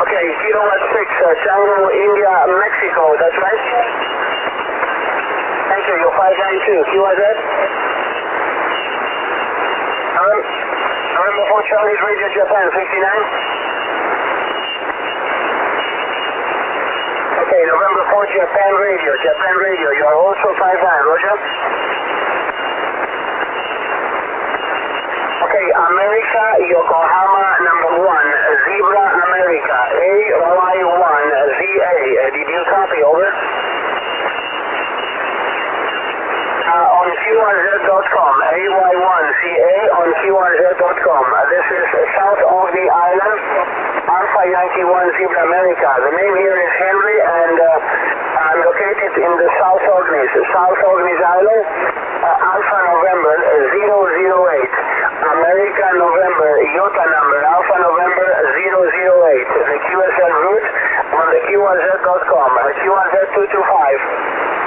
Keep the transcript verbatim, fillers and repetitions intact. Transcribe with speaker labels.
Speaker 1: Okay, Kilo one six, uh, Tango, India, Mexico, that's right? Thank you, you're five nine two, Q R Z? Um, November four Charlie's Radio Japan, fifty-nine? Okay, November four Japan Radio, Japan Radio, you are also five nine, Roger? Okay, America, Yokohama, number one, Zebra, America, A Y one Z A, uh, did you copy, over? Uh, on Q R Z dot com, A Y one Z A on Q R Z dot com. Uh, this is uh, south of the island, Alpha Yankee one Zebra America. The name here is Henry, and uh, I'm located in the South Orkneys, South Orkneys Island, uh, Alpha November zero zero eight, America November, Utah number, Alpha November zero zero eight. The Q S L route on the Q R Z dot com, uh, Q R Z two two five.